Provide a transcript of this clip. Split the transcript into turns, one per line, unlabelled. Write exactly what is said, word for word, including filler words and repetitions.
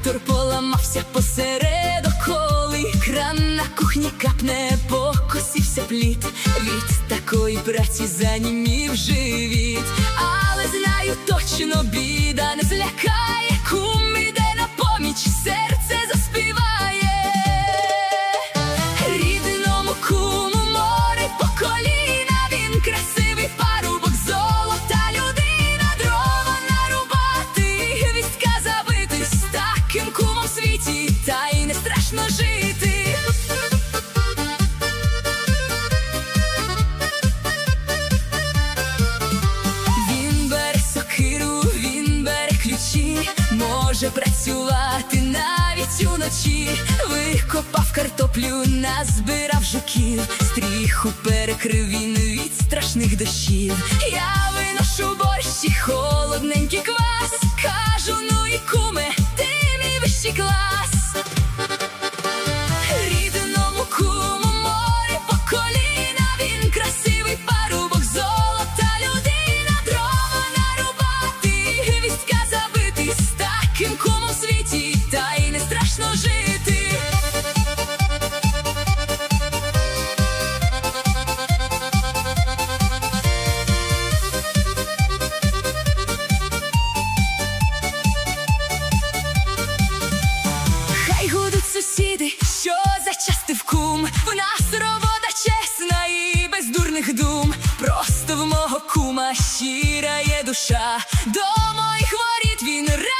радіатор поламався посеред околи, кран на кухні капне, покосився пліт. Від такої праці занімів живіт. Але знаю точно, біда не злякає, кум іде на поміч, серце заспіває. Рідному куму море по коліна, він красивий парубок, золота людина, дрова нарубати, вістка забити, з таким кумом в світі та й не страшно жити. Він бере сокиру, він бере ключі, може працювати навіть уночі. Викопав картоплю, назбирав жуків, стріху перекрив він від страшних дощів. Я виношу борщ і холодненький квас, кажу: ну і куме, ти мій вищий клас. Рідному куму море по коліна, він красивий парубок, золота людина, дрова нарубати, вістка забити, з таким кумом в світі та й не страшно жити. Хай гудуть сусіди, що зачастив кум, в нас робота чесна і без дурних дум. Просто в мого кума щира є душа, до моїх воріт він радий.